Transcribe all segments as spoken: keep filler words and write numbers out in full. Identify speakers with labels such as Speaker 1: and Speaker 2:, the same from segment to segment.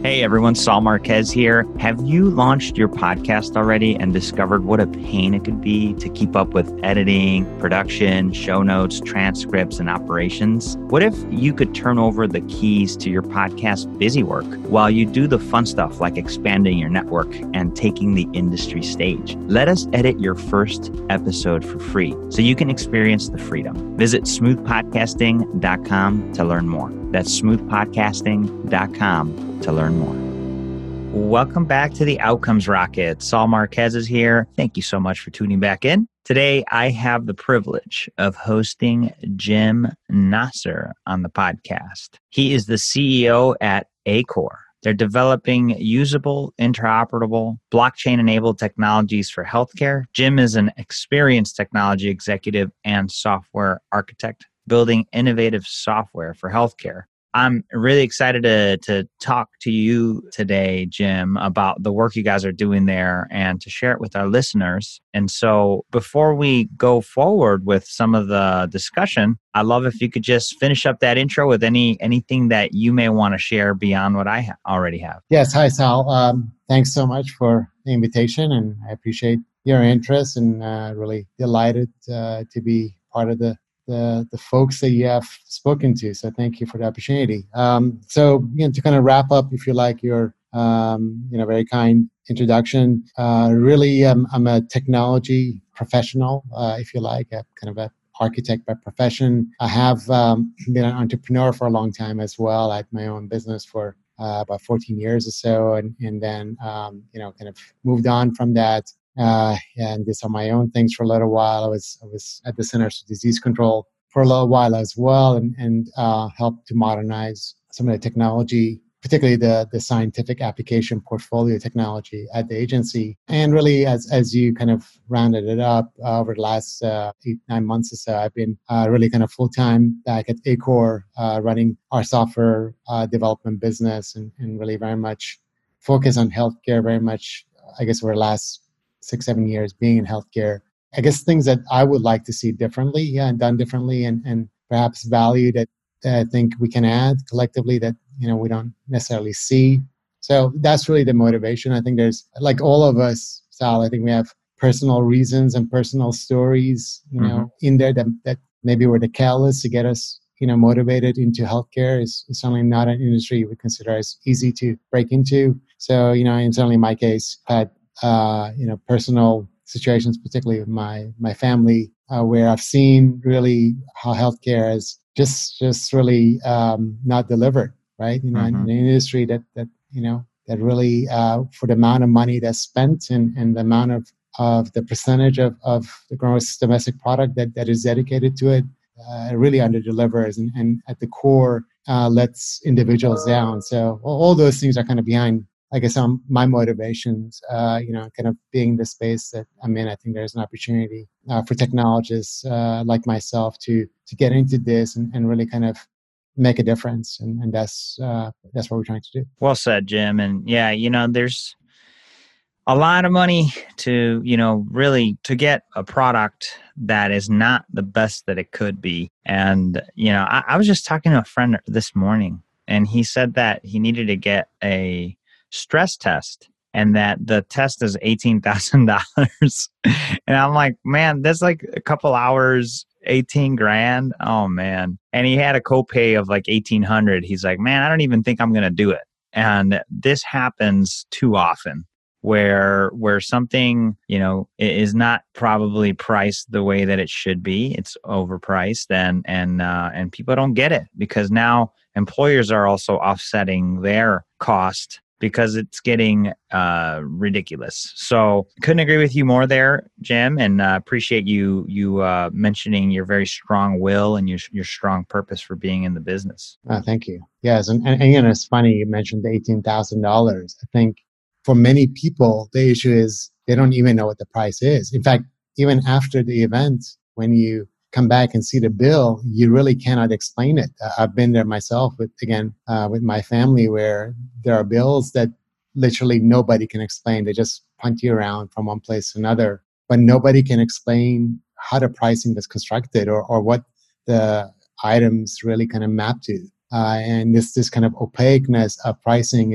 Speaker 1: Hey everyone, Saul Marquez here. Have you launched your podcast already and discovered what a pain it could be to keep up with editing, production, show notes, transcripts, and operations? What if you could turn over the keys to your podcast busy work while you do the fun stuff like expanding your network and taking the industry stage? Let us edit your first episode for free so you can experience the freedom. Visit smooth podcasting dot com to learn more. That's smooth podcasting dot com to learn more. Welcome back to the Outcomes Rocket. Saul Marquez is here. Thank you so much for tuning back in. Today, I have the privilege of hosting Jim Nasser on the podcast. He is the C E O at Acor. They're developing usable, interoperable, blockchain-enabled technologies for healthcare. Jim is an experienced technology executive and software architect, building innovative software for healthcare. I'm really excited to to talk to you today, Jim, about the work you guys are doing there and to share it with our listeners. And so before we go forward with some of the discussion, I'd love if you could just finish up that intro with any anything that you may want to share beyond what I ha- already have.
Speaker 2: Yes. Hi, Sal. Um, thanks so much for the invitation, and I appreciate your interest and uh, really delighted uh, to be part of the the the folks that you have spoken to. So thank you for the opportunity. Um, so you know, to kind of wrap up, if you like, your um, you know very kind introduction. Uh, really, um, I'm a technology professional, uh, if you like, a kind of a architect by profession. I have um, been an entrepreneur for a long time as well. I had my own business for uh, about fourteen years or so, and and then um, you know kind of moved on from that. Uh, and did some of my own things for a little while. I was I was at the Centers for Disease Control for a little while as well, and and uh, helped to modernize some of the technology, particularly the the scientific application portfolio technology at the agency. And really, as as you kind of rounded it up uh, over the last uh, eight nine months or so, I've been uh, really kind of full time back at Acor, uh, running our software uh, development business, and and really very much focused on healthcare. Very much, I guess, over the last six, seven years being in healthcare. I guess things that I would like to see differently, yeah, and done differently, and, and perhaps value that, that I think we can add collectively that, you know, we don't necessarily see. So that's really the motivation. I think there's, like all of us, Sal, I think we have personal reasons and personal stories, you know, mm-hmm. in there that, that maybe were the catalyst to get us, you know, motivated into healthcare. Is certainly not an industry we consider as easy to break into. So, you know, and certainly in my case, had Uh, you know, personal situations, particularly with my my family, uh, where I've seen really how healthcare has just just really um, not delivered, right? You know, mm-hmm. in, in an industry that that you know that really uh, for the amount of money that's spent and, and the amount of of the percentage of, of the gross domestic product that, that is dedicated to it, uh, it really under delivers and, and at the core uh, lets individuals down. So all, all those things are kind of behind, I guess, um, my motivations, uh, you know, kind of being the space that I'm in. I think there's an opportunity uh, for technologists uh, like myself to to get into this and, and really kind of make a difference. And, and that's uh, that's what we're trying to do.
Speaker 1: Well said, Jim. And yeah, you know, there's a lot of money to, you know, really to get a product that is not the best that it could be. And, you know, I, I was just talking to a friend this morning, and he said that he needed to get a stress test and that the test is eighteen thousand dollars. And I'm like, man, that's like a couple hours, eighteen grand. Oh man. And he had a copay of like eighteen hundred. He's like, man, I don't even think I'm going to do it. And this happens too often where, where something, you know, is not probably priced the way that it should be. It's overpriced, and, and, uh, and people don't get it because now employers are also offsetting their cost because it's getting uh, ridiculous. So couldn't agree with you more there, Jim, and uh, appreciate you you uh, mentioning your very strong will and your your strong purpose for being in the business.
Speaker 2: Uh, thank you. Yes, and, and, and you know, it's funny you mentioned the eighteen thousand dollars. I think for many people, the issue is they don't even know what the price is. In fact, even after the event, when you come back and see the bill, you really cannot explain it. I've been there myself with, again, uh, with my family, where there are bills that literally nobody can explain. They just punt you around from one place to another, but nobody can explain how the pricing is constructed or, or what the items really kind of map to. Uh, and this, this kind of opaqueness of pricing is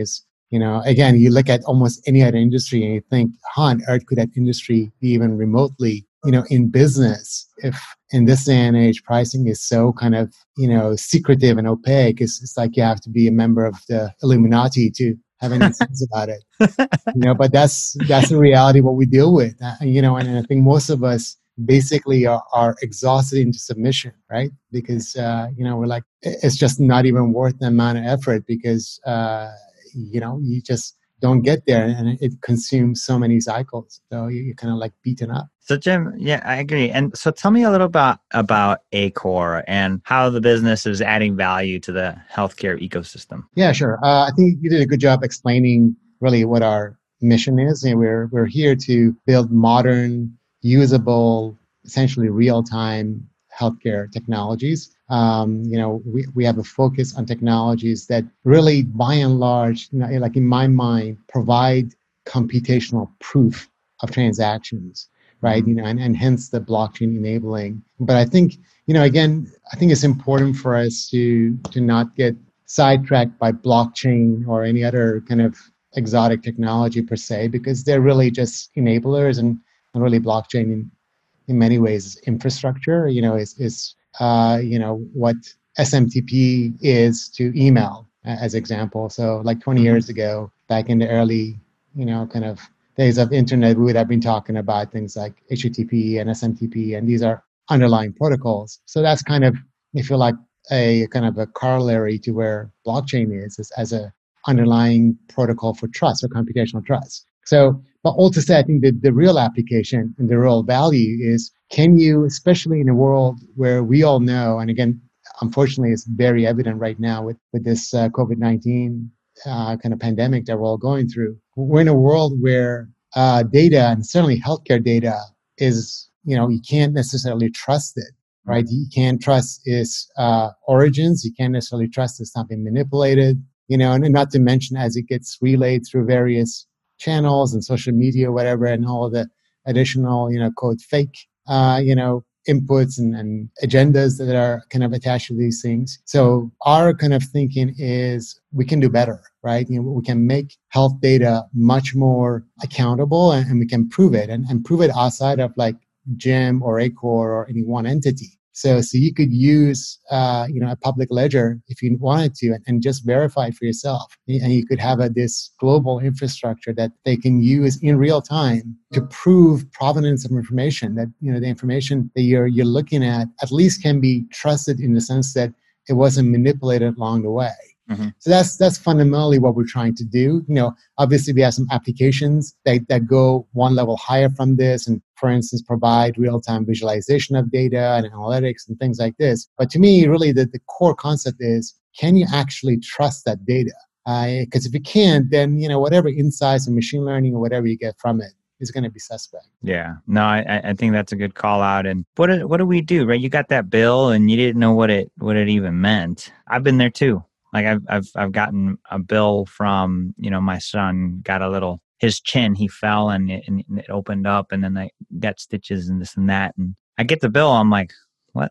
Speaker 2: You know, again, you look at almost any other industry and you think, how on earth could that industry be even remotely, you know, in business if in this day and age pricing is so kind of, you know, secretive and opaque? It's, it's like you have to be a member of the Illuminati to have any sense about it. You know, but that's that's the reality what we deal with. Uh, you know, and, and I think most of us basically are, are exhausted into submission, right? Because uh, you know, we're like, it's just not even worth the amount of effort because uh, you know, you just don't get there, and it consumes so many cycles. So you- you're kind of like beaten up.
Speaker 1: So Jim, yeah, I agree. And so tell me a little about about Acor and how the business is adding value to the healthcare ecosystem.
Speaker 2: Yeah, sure. Uh, I think you did a good job explaining really what our mission is. And we're we're here to build modern, usable, essentially real-time healthcare technologies. Um, you know, we, we have a focus on technologies that really, by and large, you know, like in my mind, provide computational proof of transactions, right?
Speaker 1: Mhm.
Speaker 2: You know, and, and hence the blockchain enabling. But I think, you know, again, I think it's important for us to to not get sidetracked by blockchain or any other kind of exotic technology per se, because they're really just enablers, and, and really blockchain in, in many ways is infrastructure, you know, is, is uh, you know, what S M T P is to email as example. So like twenty
Speaker 1: Mhm.
Speaker 2: years ago, back in the early, you know, kind of days of internet, we would have been talking about things like H T T P and S M T P, and these are underlying protocols. So that's kind of, if you like, a kind of a corollary to where blockchain is, is as a underlying protocol for trust or computational trust. So, but all to say, I think that the real application and the real value is, can you, especially in a world where we all know, and again, unfortunately, it's very evident right now with, with this uh, COVID nineteen uh, kind of pandemic that we're all going through. We're in a world where uh, data, and certainly healthcare data, is, you know, you can't necessarily trust it, right? You can't trust its uh, origins. You can't necessarily trust it's not being manipulated, you know, and, and not to mention as it gets relayed through various channels and social media, whatever, and all of the additional, you know, quote, fake, uh, you know, inputs and, and agendas that are kind of attached to these things. So our kind of thinking is we can do better, right? You know, we can make health data much more accountable, and, and we can prove it and, and prove it outside of like Jim or Acor or any one entity. So, so you could use, uh, you know, a public ledger if you wanted to, and, and just verify it for yourself. And you could have a, this global infrastructure that they can use in real time to prove provenance of information. That, you know, the information that you're you're looking at at least can be trusted in the sense that it wasn't manipulated along the way.
Speaker 1: Mhm.
Speaker 2: So that's that's fundamentally what we're trying to do. You know, obviously we have some applications that, that go one level higher from this, and for instance, provide real-time visualization of data and analytics and things like this. But to me, really, the, the core concept is, can you actually trust that data? Because uh, if you can't, then, you know, whatever insights and machine learning or whatever you get from it is going to be suspect.
Speaker 1: Yeah, no, I, I think that's a good call out. And what do, what do we do, right? You got that bill and you didn't know what it what it even meant. I've been there too. Like I've I've I've gotten a bill from, you know, my son got a little, his chin, he fell and it, and it opened up, and then I got stitches and this and that. And I get the bill, I'm like, what?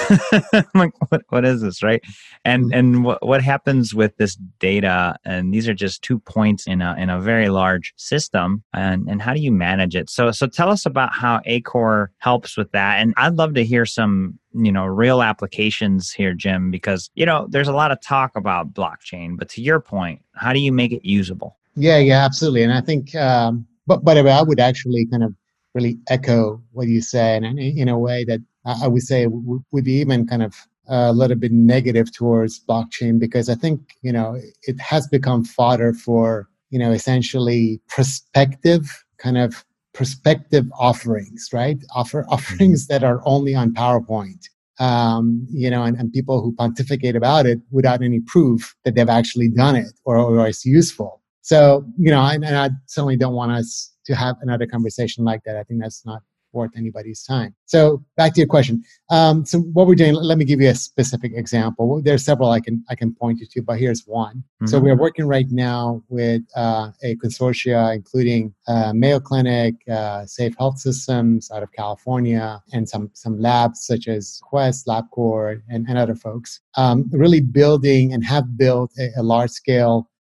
Speaker 1: I'm like, what what is this, right? And and what what happens with this data? And these are just two points in a in a very large system. And and how do you manage it? So so tell us about how Acor helps with that. And I'd love to hear some, you know, real applications here, Jim, because, you know, there's a lot of talk about blockchain, but to your point, how do you make it usable?
Speaker 2: Yeah, yeah, absolutely. And I think, um, but but I would actually kind of really echo what you say, and in, in a way that I would say w- would be even kind of a little bit negative towards blockchain, because I think, you know, it has become fodder for, you know, essentially prospective kind of prospective offerings, right? Offer offerings that are only on PowerPoint. Um, you know, and, and people who pontificate about it without any proof that they've actually done it, or, or it's useful. So, you know, and, and I certainly don't want us to have another conversation like that. I think that's not worth anybody's time. So back to your question. Um, so what we're doing, let me give you a specific example. There's several I can I can point you to, but here's one. Mm-hmm. So we're working right now with uh, a consortia, including uh, Mayo Clinic, uh, Safe Health Systems out of California, and some some labs such as Quest, LabCorp, and, and other folks, um, really building and have built a, a large-scale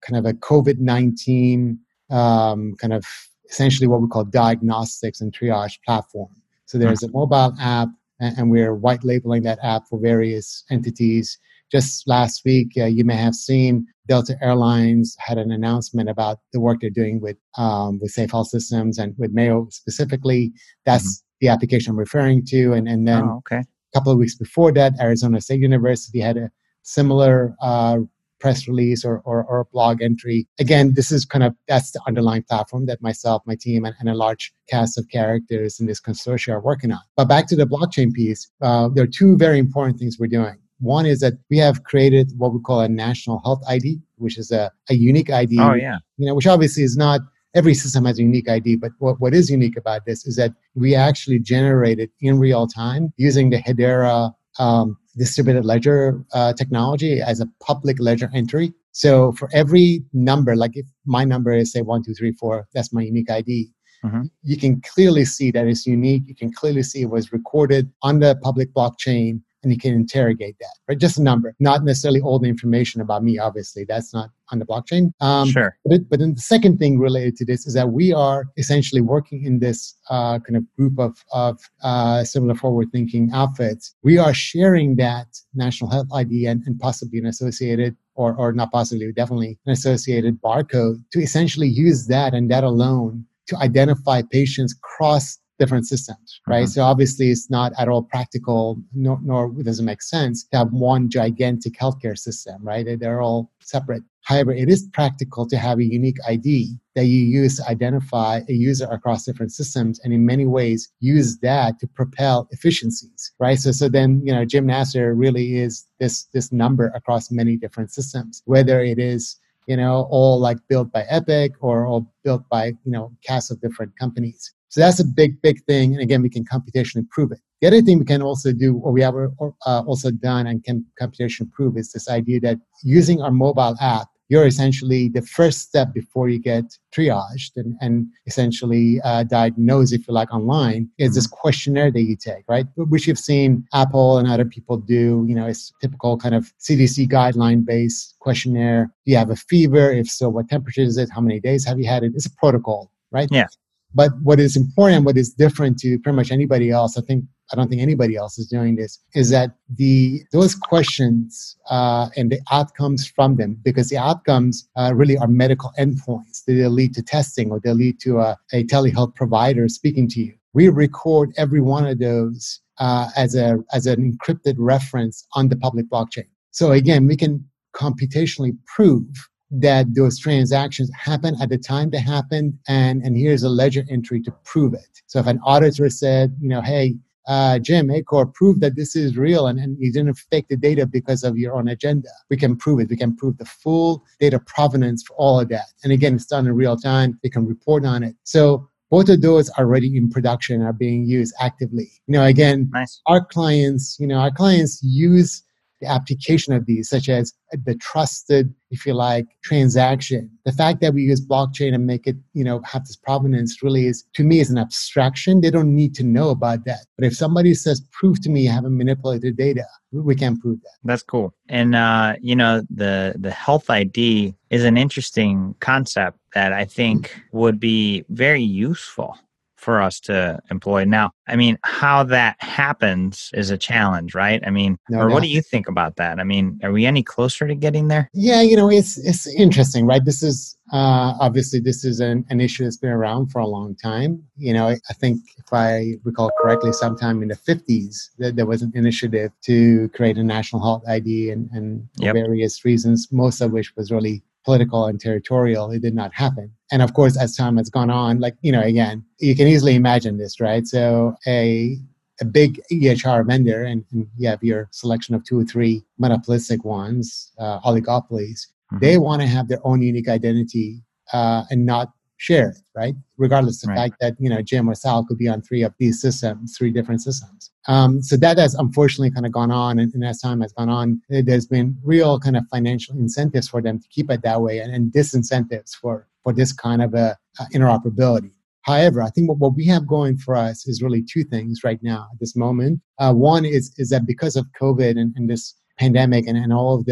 Speaker 2: kind of a COVID nineteen um, kind of essentially what we call diagnostics and triage platform. So there's a mobile app, and, and we're white labeling that app for various entities. Just last week, uh, you may have seen Delta Airlines had an announcement about the work they're doing with um, with Safe Health Systems and with Mayo specifically. That's mm-hmm. the application I'm referring to. And, and then
Speaker 1: oh, okay.
Speaker 2: a couple of weeks before that, Arizona State University had a similar uh, press release or, or, or blog entry. Again, this is kind of, that's the underlying platform that myself, my team, and, and a large cast of characters in this consortium are working on. But back to the blockchain piece, uh, there are two very important things we're doing. One is that we have created what we call a national health I D, which is a, a unique I D.
Speaker 1: Oh, yeah.
Speaker 2: You know, which obviously is not, every system has a unique I D, but what, what is unique about this is that we actually generated in real time using the Hedera um, distributed ledger uh, technology as a public ledger entry. So for every number, like if my number is say one, two, three, four, that's my unique I D. Mm-hmm. You can clearly see that it's unique. You can clearly see it was recorded on the public blockchain, and you can interrogate that, right? Just a number, not necessarily all the information about me, obviously. That's not on the blockchain. Um,
Speaker 1: sure.
Speaker 2: But, it, but then the second thing related to this is that we are essentially working in this uh, kind of group of, of uh, similar forward-thinking outfits. We are sharing that national health I D and, and possibly an associated, or, or not possibly, definitely an associated barcode to essentially use that and that alone to identify patients across different systems, right? Mm-hmm. So obviously it's not at all practical, nor, nor does it make sense to have one gigantic healthcare system, right? They're all separate. However, it is practical to have a unique I D that you use to identify a user across different systems, and in many ways use that to propel efficiencies, right? So, so then, you know, Jim Nasser really is this, this number across many different systems, whether it is, you know, all like built by Epic or all built by, you know, cast of different companies. So that's a big, big thing. And again, we can computationally prove it. The other thing we can also do, or we have uh, also done and can computationally prove, is this idea that using our mobile app, you're essentially the first step before you get triaged and, and essentially uh, diagnosed, if you like, online, is this questionnaire that you take, right? Which you've seen Apple and other people do. You know, it's typical kind of C D C guideline-based questionnaire. Do you have a fever? If so, what temperature is it? How many days have you had it? It's a protocol, right?
Speaker 1: Yeah.
Speaker 2: But what is important, what is different to pretty much anybody else, I think, I don't think anybody else is doing this, is that the those questions uh, and the outcomes from them, because the outcomes uh, really are medical endpoints. They'll lead to testing, or they'll lead to a, a telehealth provider speaking to you. We record every one of those uh, as a as an encrypted reference on the public blockchain. So again, we can computationally prove that those transactions happen at the time they happened, and, and here's a ledger entry to prove it. So if an auditor said, you know, hey, uh, Jim, Acor, prove that this is real and, and you didn't fake the data because of your own agenda, we can prove it. We can prove the full data provenance for all of that. And again, it's done in real time. We can report on it. So both of those are already in production, are being used actively. You know, again,
Speaker 1: nice.
Speaker 2: our clients, you know, our clients use the application of these, such as the trusted, if you like, transaction. The fact that we use blockchain and make it, you know, have this provenance really is, to me, is an abstraction. They don't need to know about that. But if somebody says, prove to me you haven't manipulated data, we can't prove that.
Speaker 1: That's cool. And, uh, you know, the, the health I D is an interesting concept that I think would be very useful for us to employ. Now, I mean, how that happens is a challenge, right? I mean, no or doubt. What do you think about that? I mean, are we any closer to getting there?
Speaker 2: Yeah, you know, it's it's interesting, right? This is, uh, obviously, this is an, an issue that's been around for a long time. You know, I think if I recall correctly, sometime in the fifties, there, there was an initiative to create a national health I D, and, and for yep. various reasons, most of which was really political and territorial, it did not happen. And of course, as time has gone on, like, you know, again, you can easily imagine this, right? So a a big E H R vendor, and, and you have your selection of two or three monopolistic ones, uh, oligopolies, mm-hmm. they want to have their own unique identity uh, and not share it, right? Regardless of the right. fact that, you know, Jim or Sal could be on three of these systems, three different systems. Um, so that has unfortunately kind of gone on, and, and as time has gone on, there's been real kind of financial incentives for them to keep it that way, and, and disincentives for, for this kind of a, uh, interoperability. However, I think what, what we have going for us is really two things right now at this moment. Uh, one is is that because of COVID and, and this pandemic and, and all of the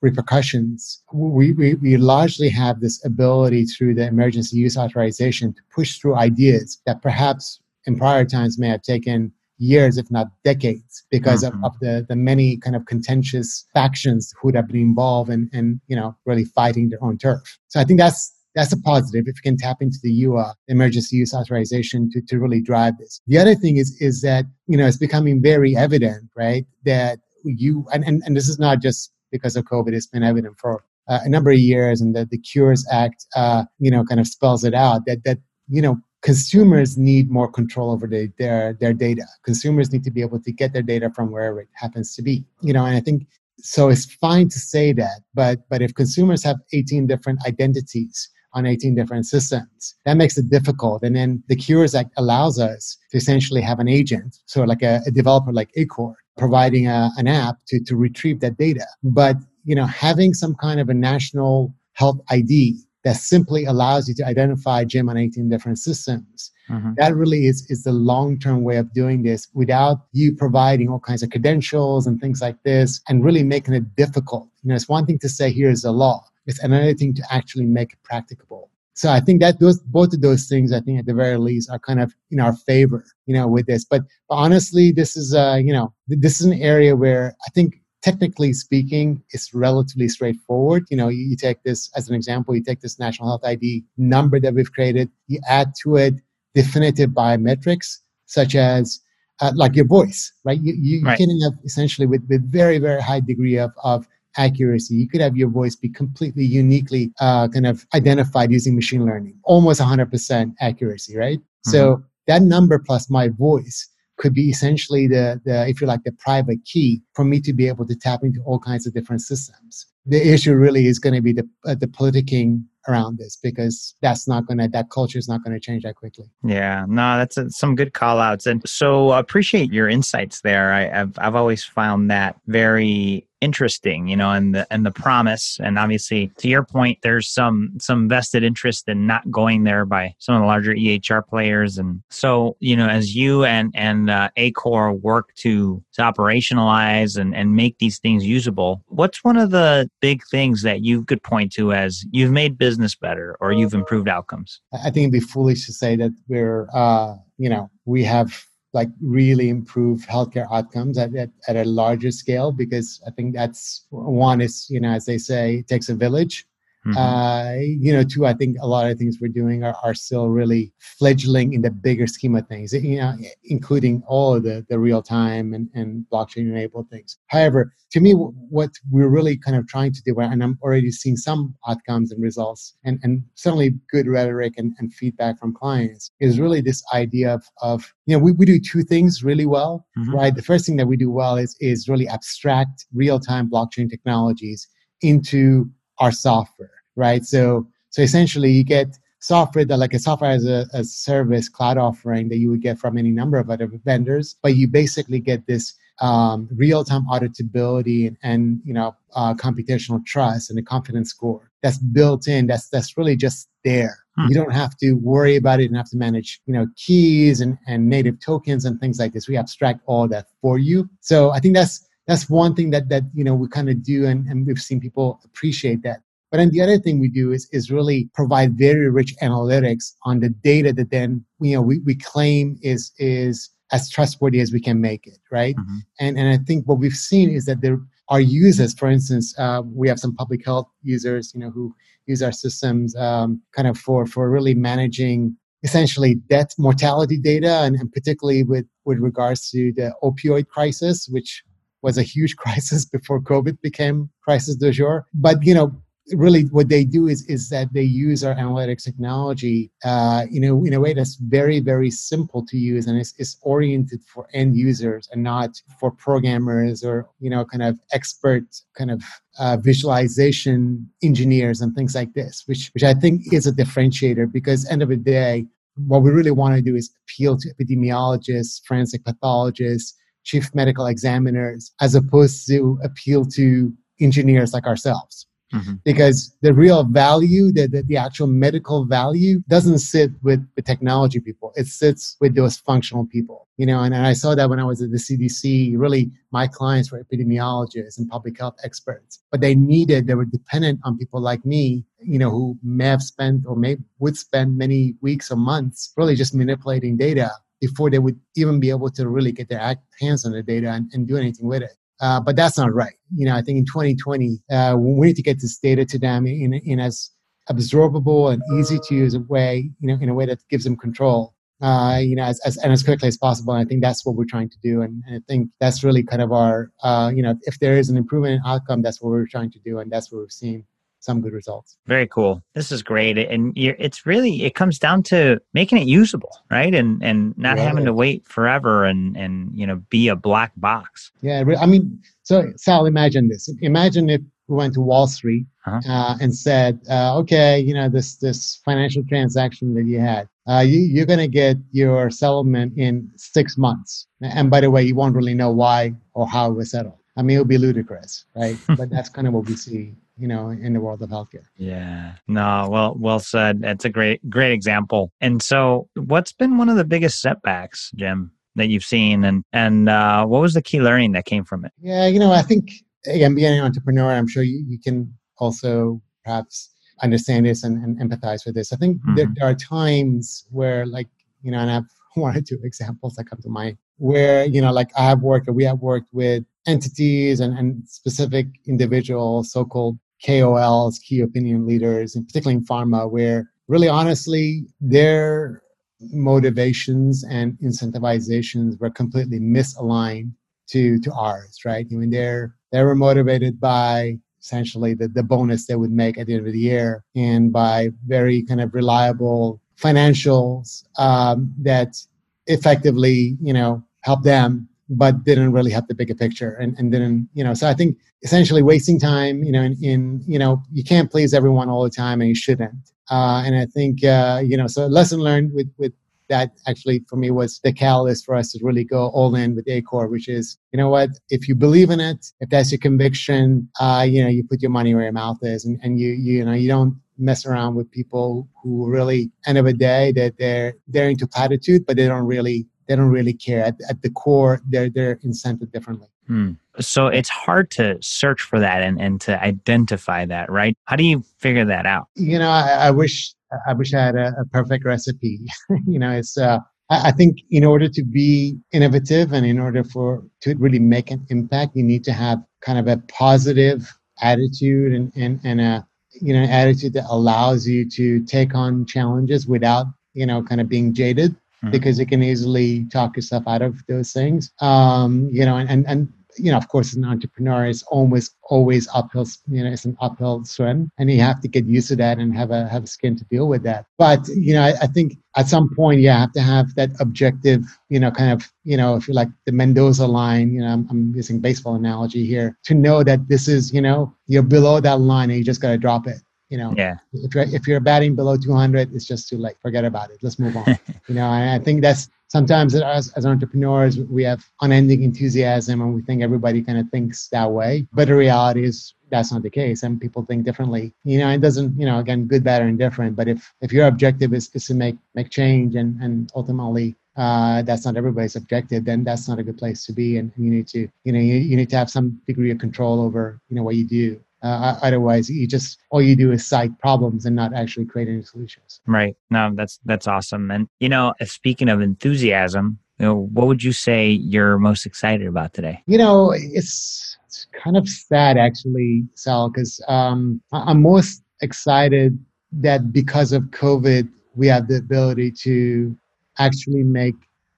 Speaker 2: repercussions, we, we, we largely have this ability through the emergency use authorization to push through ideas that perhaps in prior times may have taken years, if not decades, because of,
Speaker 1: Mhm.
Speaker 2: of the, the many kind of contentious factions who would have been involved in, in, you know, really fighting their own turf. So I think that's that's a positive if you can tap into the U A, emergency use authorization, to, to really drive this. The other thing is is that, you know, it's becoming very evident, right, that you, and, and, and this is not just because of COVID, it's been evident for uh, a number of years, and that the Cures Act, uh, you know, kind of spells it out, that, that you know, consumers need more control over the, their their data. Consumers need to be able to get their data from wherever it happens to be. You know, and I think so. It's fine to say that, but but if consumers have eighteen different identities on eighteen different systems, that makes it difficult. And then the Cures Act allows us to essentially have an agent, so like a, a developer like Acor, providing a, an app to to retrieve that data. But you know, having some kind of a national health I D that simply allows you to identify Jim on eighteen different systems. Mm-hmm. That really is, is the long-term way of doing this without you providing all kinds of credentials and things like this and really making it difficult. You know, it's one thing to say, here's the law. It's another thing to actually make it practicable. So I think that those, both of those things, I think at the very least, are kind of in our favor, you know, with this. But, but honestly, this is, uh, you know, this is an area where I think, technically speaking, it's relatively straightforward. You know, you, you take this as an example, you take this national health I D number that we've created, you add to it definitive biometrics, such as uh, like your voice, right? You, you, right. you can have essentially with, with very, very high degree of, of accuracy, you could have your voice be completely uniquely uh, kind of identified using machine learning, almost one hundred percent accuracy, right? Mm-hmm. So that number plus my voice could be essentially the, the, if you like, the private key for me to be able to tap into all kinds of different systems. The issue really is going to be the uh, the politicking around this, because that's not going to, that culture is not going to change that quickly.
Speaker 1: Yeah, no, that's a, some good call outs. And so I appreciate your insights there. I, I've, I've always found that very interesting, you know, and the, and the promise. And obviously, to your point, there's some, some vested interest in not going there by some of the larger E H R players. And so, you know, as you and, and uh, Acor work to, to operationalize and, and make these things usable, what's one of the big things that you could point to as you've made business better or you've improved outcomes?
Speaker 2: I think it'd be foolish to say that we're, uh, you know, we have like really improve healthcare outcomes at, at, at a larger scale, because I think that's one is, you know, as they say, it takes a village. Mm-hmm. Uh, you know, two, I think a lot of things we're doing are, are still really fledgling in the bigger scheme of things, you know, including all of the, the real time and, and blockchain enabled things. However, to me, what we're really kind of trying to do, and I'm already seeing some outcomes and results, and, and certainly good rhetoric and, and feedback from clients, is really this idea of, of you know, we, we do two things really well, mm-hmm. right? The first thing that we do well is, is really abstract real-time blockchain technologies into our software, right? So, so essentially you get software that, like a software as a, a service cloud offering that you would get from any number of other vendors, but you basically get this um, real-time auditability and, and you know, uh, computational trust and a confidence score that's built in. That's that's really just there. Hmm. You don't have to worry about it and have to manage, you know, keys and, and native tokens and things like this. We abstract all that for you. So I think that's that's one thing that that you know we kind of do, and, and we've seen people appreciate that. But then the other thing we do is is really provide very rich analytics on the data that then you know we, we claim is is as trustworthy as we can make it, right? Mm-hmm. And and I think what we've seen is that there are users, for instance, uh, we have some public health users, you know, who use our systems um, kind of for for really managing essentially death mortality data, and, and particularly with with regards to the opioid crisis, which was a huge crisis before COVID became crisis du jour. But you know, really what they do is is that they use our analytics technology uh, you know, in a way that's very, very simple to use, and it's, it's oriented for end users and not for programmers or, you know, kind of expert kind of uh, visualization engineers and things like this, which which I think is a differentiator, because end of the day, what we really want to do is appeal to epidemiologists, forensic pathologists, chief medical examiners, as opposed to appeal to engineers like ourselves.
Speaker 1: Mm-hmm.
Speaker 2: because the real value, the, the, the actual medical value doesn't sit with the technology people. It sits with those functional people, you know, and, and I saw that when I was at the C D C. Really, my clients were epidemiologists and public health experts, but they needed, they were dependent on people like me, you know, who may have spent or may would spend many weeks or months really just manipulating data before they would even be able to really get their hands on the data and, and do anything with it. Uh, but that's not right. You know, I think in twenty twenty, uh, we need to get this data to them in, in as absorbable and easy to use a way, you know, in a way that gives them control, uh, you know, as, as, and as quickly as possible. And I think that's what we're trying to do. And, and I think that's really kind of our, uh, you know, if there is an improvement in outcome, that's what we're trying to do. And that's what we've seen some good results.
Speaker 1: Very cool. This is great. And you're, it's really, it comes down to making it usable, right? And and not
Speaker 2: Right.
Speaker 1: having to wait forever and, and, you know, be a black box.
Speaker 2: Yeah. I mean, so Sal, imagine this. Imagine if we went to Wall Street
Speaker 1: Uh-huh.
Speaker 2: uh, and said, uh, okay, you know, this, this financial transaction that you had, uh, you, you're going to get your settlement in six months. And by the way, you won't really know why or how it was settled. I mean, it'll be ludicrous, right? But that's kind of what we see, you know, in the world of healthcare.
Speaker 1: Yeah. No, well, well said. That's a great, great example. And so what's been one of the biggest setbacks, Jim, that you've seen? And, and uh, what was the key learning that came from it?
Speaker 2: Yeah, you know, I think, again, being an entrepreneur, I'm sure you, you can also perhaps understand this and, and empathize with this. I think mm-hmm. there, there are times where, like, you know, and I have one or two examples that come to mind where, you know, like I have worked or we have worked with entities and, and specific individuals, so-called K O Ls, key opinion leaders, and particularly in pharma, where really honestly, their motivations and incentivizations were completely misaligned to, to ours, right? I mean, they're, they were motivated by essentially the, the bonus they would make at the end of the year and by very kind of reliable financials um, that effectively, you know, help them, but didn't really have the bigger picture and, and didn't, you know, so I think essentially wasting time, you know, in, in you know, you can't please everyone all the time and you shouldn't. Uh, and I think, uh, you know, so lesson learned with, with that actually for me was the catalyst for us to really go all in with Acor, which is, you know what, if you believe in it, if that's your conviction, uh, you know, you put your money where your mouth is and, and you, you, you know, you don't mess around with people who really, end of the day, that they're, they're into platitude, but they don't really, they don't really care. At, at the core, they're, they're incented differently.
Speaker 1: Hmm. So it's hard to search for that and, and to identify that, right? How do you figure that out?
Speaker 2: You know, I, I wish I wish I had a, a perfect recipe. you know, it's uh, I, I think in order to be innovative and in order for to really make an impact, you need to have kind of a positive attitude and and, and a you know an attitude that allows you to take on challenges without you know kind of being jaded. Mm-hmm. Because you can easily talk yourself out of those things. Um, you know, and, and, and, you know, of course, as an entrepreneur, it's almost always uphill, you know, it's an uphill swim and you have to get used to that and have a, have a skin to deal with that. But, you know, I, I think at some point, you have to have that objective, you know, kind of, you know, if you like the Mendoza line, you know, I'm, I'm using baseball analogy here, to know that this is, you know, you're below that line and you just got to drop it. You know,
Speaker 1: yeah.
Speaker 2: if you're if you're batting below two hundred, it's just too late. Forget about it. Let's move on. you know, and I think that's sometimes as as entrepreneurs we have unending enthusiasm and we think everybody kind of thinks that way. But the reality is that's not the case, and people think differently. You know, it doesn't. You know, again, good, bad, or indifferent. But if if your objective is, is to make make change and and ultimately uh, that's not everybody's objective, then that's not a good place to be. And you need to you know you, you need to have some degree of control over you know what you do. Uh, otherwise, you just all you do is cite problems and not actually create any solutions.
Speaker 1: Right. No, that's that's awesome. And you know, speaking of enthusiasm, you know, what would you say you're most excited about today?
Speaker 2: You know, it's, it's kind of sad actually, Sal, because um, I'm most excited that because of COVID, we have the ability to actually make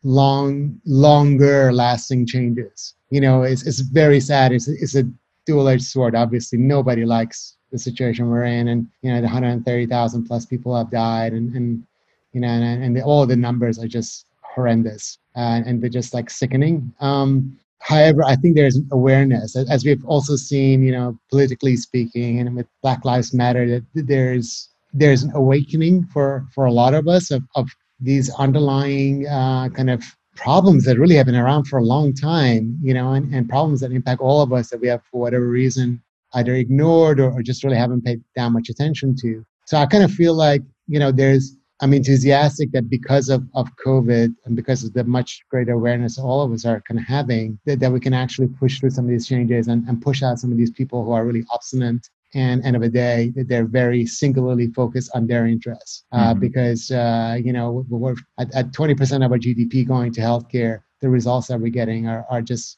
Speaker 2: long, longer lasting changes. You know, it's it's very sad. It's it's a dual-edged sword. Obviously, nobody likes the situation we're in, and you know the one hundred thirty thousand plus people have died, and and you know, and, and the, all the numbers are just horrendous, uh, and they're just like sickening. Um, however, I think there's awareness, as we've also seen, you know, politically speaking, and with Black Lives Matter, that there's there's an awakening for for a lot of us of of these underlying uh, kind of problems that really have been around for a long time, you know, and, and problems that impact all of us that we have, for whatever reason, either ignored or, or just really haven't paid that much attention to. So I kind of feel like, you know, there's, I'm enthusiastic that because of, of COVID and because of the much greater awareness all of us are kind of having, that, that we can actually push through some of these changes and, and push out some of these people who are really obstinate. And end of the day, that they're very singularly focused on their interests. Uh, mm-hmm. Because, uh, you know, we're at, at twenty percent of our G D P going to healthcare, the results that we're getting are, are just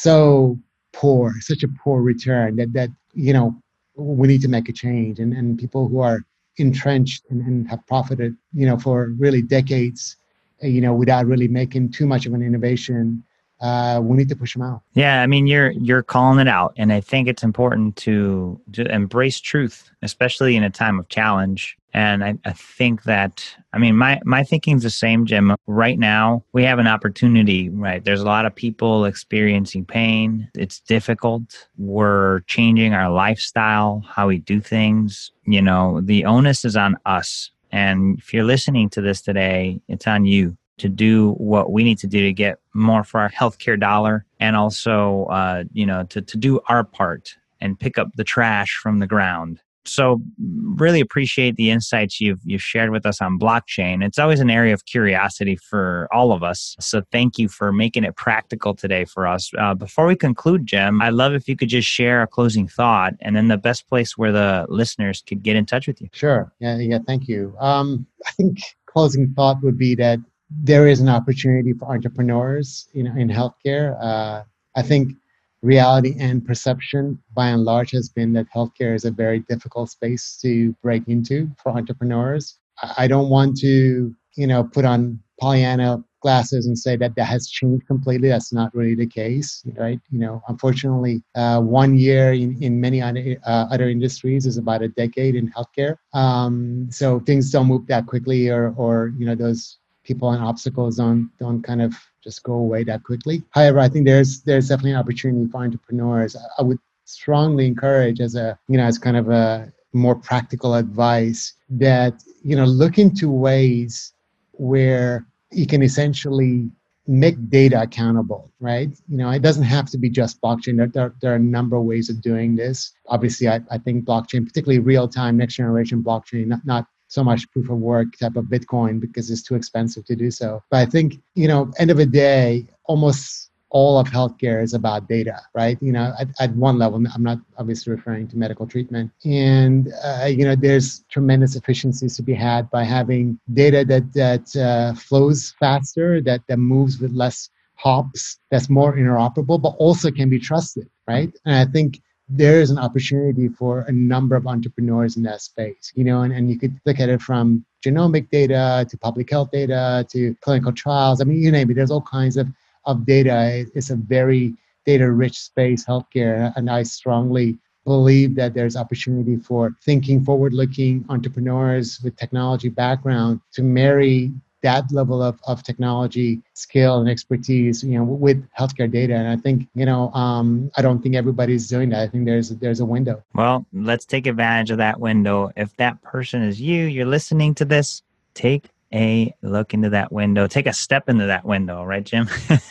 Speaker 2: so poor, such a poor return that, that you know, we need to make a change. And, and people who are entrenched and, and have profited, you know, for really decades, you know, without really making too much of an innovation, Uh, we need to push them out.
Speaker 1: Yeah, I mean, you're you're calling it out, and I think it's important to to embrace truth, especially in a time of challenge. And I, I think that, I mean, my my thinking's the same, Jim. Right now, we have an opportunity, right? There's a lot of people experiencing pain. It's difficult. We're changing our lifestyle, how we do things. You know, the onus is on us. And if you're listening to this today, it's on you to do what we need to do to get more for our healthcare dollar, and also, uh, you know, to, to do our part and pick up the trash from the ground. So really appreciate the insights you've you've shared with us on blockchain. It's always an area of curiosity for all of us. So thank you for making it practical today for us. Uh, before we conclude, Jim, I'd love if you could just share a closing thought and then the best place where the listeners could get in touch with you.
Speaker 2: Sure. Yeah, yeah, thank you. Um, I think closing thought would be that there is an opportunity for entrepreneurs, you know, in healthcare. Uh, I think reality and perception, by and large, has been that healthcare is a very difficult space to break into for entrepreneurs. I don't want to, you know, put on Pollyanna glasses and say that that has changed completely. That's not really the case, right? You know, unfortunately, uh, one year in, in many other, uh, other industries is about a decade in healthcare. Um, so things don't move that quickly, or, or you know, those people and obstacles don't don't kind of just go away that quickly. However, I think there's there's definitely an opportunity for entrepreneurs. I would strongly encourage, as a you know as kind of a more practical advice, that you know look into ways where you can essentially make data accountable, right? You know, it doesn't have to be just blockchain. There, there, there are a number of ways of doing this. Obviously, I, I think blockchain, particularly real-time, next-generation blockchain, not not so much proof of work type of Bitcoin, because it's too expensive to do so. But I think, you know, end of the day, almost all of healthcare is about data, right? You know, at, at one level, I'm not obviously referring to medical treatment. And, uh, you know, there's tremendous efficiencies to be had by having data that that uh, flows faster, that, that moves with less hops, that's more interoperable, but also can be trusted, right? And I think there is an opportunity for a number of entrepreneurs in that space, you know, and, and you could look at it from genomic data to public health data to clinical trials. I mean, you name it, there's all kinds of, of data. It's a very data-rich space, healthcare, and I strongly believe that there's opportunity for thinking forward-looking entrepreneurs with technology background to marry that level of, of technology skill and expertise, you know, with healthcare data. And I think, you know, um, I don't think everybody's doing that. I think there's there's a window.
Speaker 1: Well, let's take advantage of that window. If that person is you, you're listening to this, take a look into that window. Take a step into that window, right, Jim?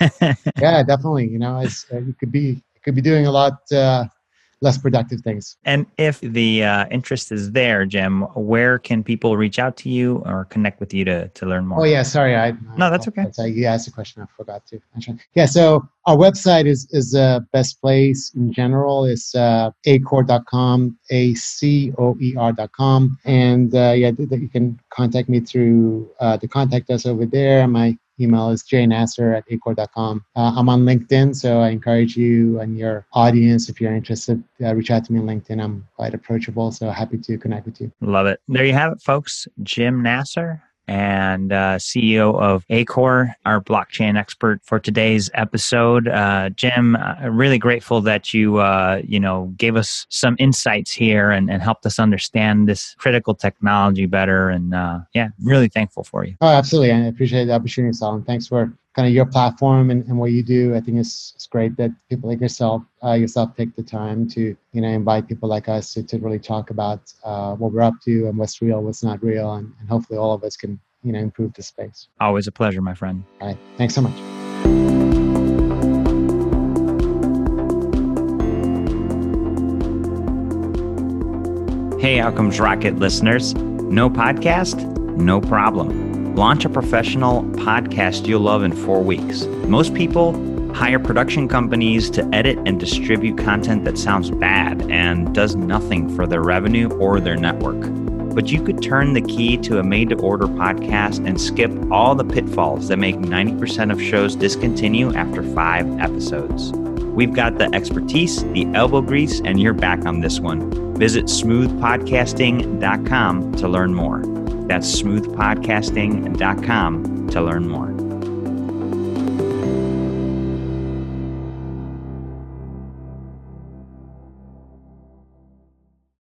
Speaker 2: Yeah, definitely. You know, it's, uh, you could be you could be doing a lot uh, less productive things.
Speaker 1: And if the uh, interest is there, Jim, where can people reach out to you or connect with you to, to learn more?
Speaker 2: Oh, yeah, sorry. I,
Speaker 1: no, that's okay.
Speaker 2: I, you asked a question I forgot to mention. Yeah, so our website is is the best place in general. It's uh, acore dot com, A C O E R dot com. And uh, yeah, you can contact me through uh, the contact us over there. My email is j nasser at acore dot com. Uh, I'm on LinkedIn, so I encourage you and your audience, if you're interested, uh, reach out to me on LinkedIn. I'm quite approachable, so happy to connect with you.
Speaker 1: Love it. There you have it, folks. Jim Nasser, and uh, C E O of Acore, our blockchain expert for today's episode. Uh, Jim, I'm really grateful that you, uh, you know, gave us some insights here and, and helped us understand this critical technology better. And uh, yeah, really thankful for you.
Speaker 2: Oh, absolutely. I appreciate the opportunity, Sal. And thanks for kind of your platform and, and what you do. I think it's, it's great that people like yourself, uh, yourself take the time to, you know, invite people like us to, to really talk about uh, what we're up to and what's real, what's not real. And, and hopefully all of us can, you know, improve the space.
Speaker 1: Always a pleasure, my friend.
Speaker 2: All right. Thanks so much.
Speaker 1: Hey, Outcomes Rocket listeners. No podcast? No problem. Launch a professional podcast you'll love in four weeks. Most people hire production companies to edit and distribute content that sounds bad and does nothing for their revenue or their network. But you could turn the key to a made-to-order podcast and skip all the pitfalls that make ninety percent of shows discontinue after five episodes. We've got the expertise, the elbow grease, and you're back on this one. Visit smooth podcasting dot com to learn more. That's smooth podcasting dot com to learn more.